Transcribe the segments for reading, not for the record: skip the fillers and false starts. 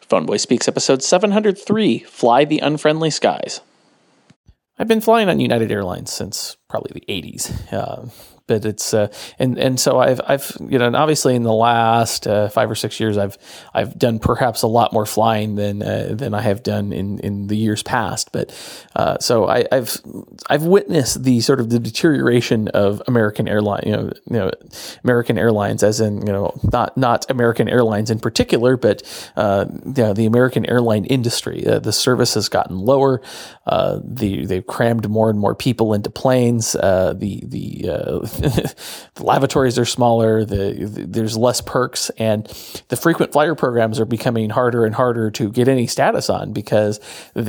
Phone Boy Speaks, episode 703, Fly the Unfriendly Skies. I've been flying on United Airlines since probably the 80s. But it's and so I've and obviously in the last 5 or 6 years I've done perhaps a lot more flying than I have done in the years past. But so I've witnessed the sort of the deterioration of American airline, American Airlines, as in not American Airlines in particular, but the American airline industry. The service has gotten lower. They've crammed more and more people into planes. The lavatories are smaller. There's less perks, and the frequent flyer programs are becoming harder and harder to get any status on because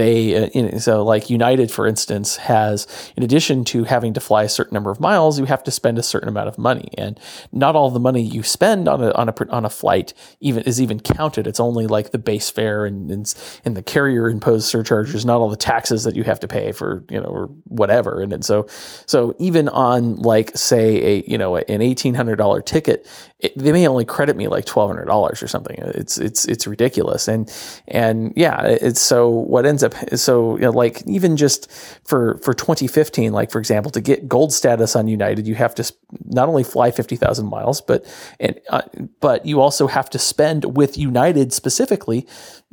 so like United, for instance, has, in addition to having to fly a certain number of miles, you have to spend a certain amount of money, and not all the money you spend on a flight is even counted. It's only like the base fare and the carrier imposed surcharges, not all the taxes that you have to pay for or whatever. And so even on, like, say an $1,800 ticket, they may only credit me like $1,200 or something. It's ridiculous. And yeah, it's so what ends up, like even just for 2015, like for example, to get gold status on United, you have to not only fly 50,000 miles, but you also have to spend with United specifically,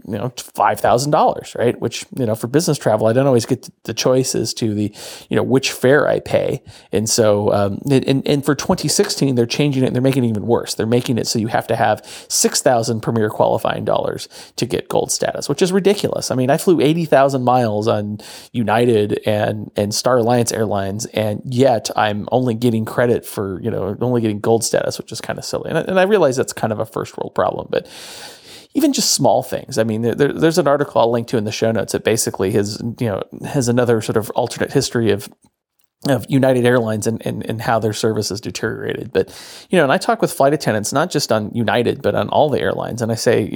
$5,000, right? Which, for business travel, I don't always get the choice as to the, which fare I pay. And so, and for 2016, they're changing it and they're making it even worse. They're making it so you have to have 6,000 Premier qualifying dollars to get gold status, which is ridiculous. I mean, I flew 80,000 miles on United and Star Alliance Airlines, and yet I'm only getting credit for, only getting gold status, which is kind of silly. And I realize that's kind of a first world problem, but even just small things. I mean, there's an article I'll link to in the show notes that basically has another sort of alternate history of United Airlines and how their service has deteriorated. But, and I talk with flight attendants, not just on United, but on all the airlines. And I say,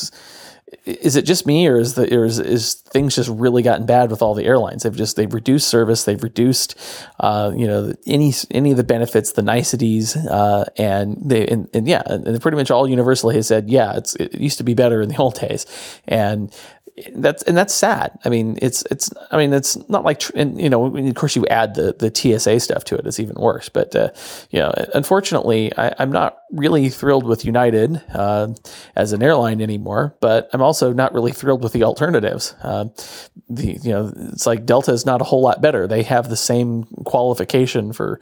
is it just me, or is things just really gotten bad with all the airlines? They've reduced service. They've reduced, any of the benefits, the niceties, and pretty much all universally has said, yeah, it used to be better in the old days. And that's sad. I mean, it's not like, of course you add the TSA stuff to it, it's even worse. But, unfortunately I'm not really thrilled with United, as an airline anymore, but I'm also not really thrilled with the alternatives. It's like Delta is not a whole lot better. They have the same qualification for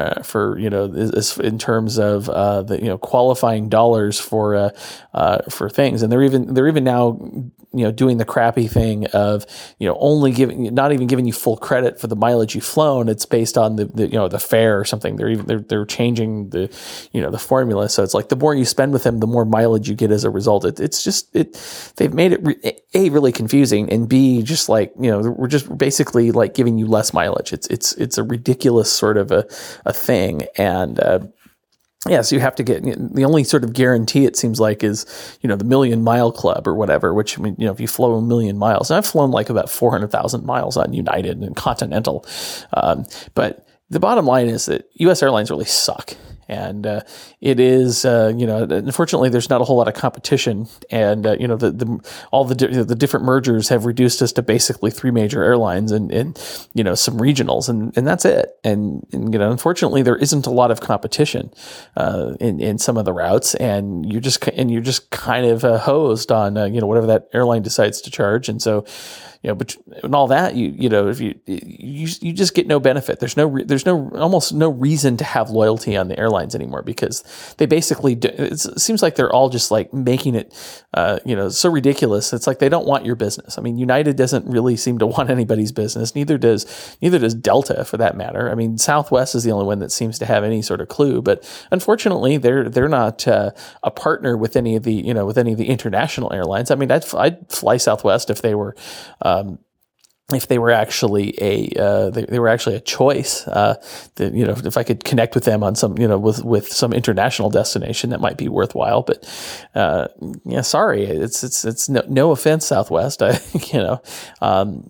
in terms of, the, qualifying dollars for things. And they're even now, doing the crappy thing of, not even giving you full credit for the mileage you've flown. It's based on the fare or something. They're changing the formula. So it's like the more you spend with them, the more mileage you get as a result. They've made it A, really confusing, and B, just like, we're just basically like giving you less mileage. It's a ridiculous sort of a thing. And, yeah, so you have to get, the only sort of guarantee, it seems like, is, the Million Mile Club or whatever, which, I mean, if you flow 1 million miles, and I've flown like about 400,000 miles on United and Continental. But the bottom line is that U.S. airlines really suck. And it is, unfortunately, there's not a whole lot of competition, and all the different mergers have reduced us to basically 3 major airlines and some regionals, and that's it. And unfortunately, there isn't a lot of competition in some of the routes, and you're just kind of hosed on whatever that airline decides to charge, and so. But and all that, if you just get no benefit. There's almost no reason to have loyalty on the airlines anymore, because they basically it seems like they're all just like making it, so ridiculous. It's like they don't want your business. I mean, United doesn't really seem to want anybody's business. Neither does Delta, for that matter. I mean, Southwest is the only one that seems to have any sort of clue. But unfortunately, they're not a partner with any of the international airlines. I mean, I'd fly Southwest if they were. If they were actually a choice, if I could connect with them on some, with some international destination, that might be worthwhile. But sorry, it's no offense, Southwest.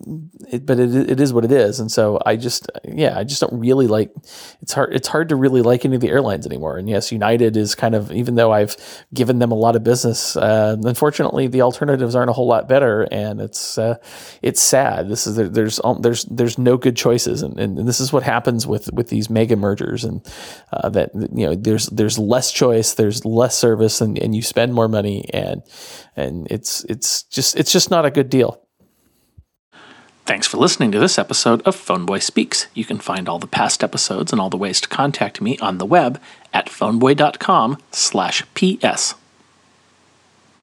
it is what it is. And so I just don't really like. It's hard to really like any of the airlines anymore. And yes, United is kind of, even though I've given them a lot of business, unfortunately the alternatives aren't a whole lot better, and it's sad. There's no good choices, and this is what happens with these mega mergers, and that there's less choice, there's less service, and you spend more money, and it's just not a good deal. Thanks for listening to this episode of Phoneboy Speaks. You can find all the past episodes and all the ways to contact me on the web at phoneboy.com/ps.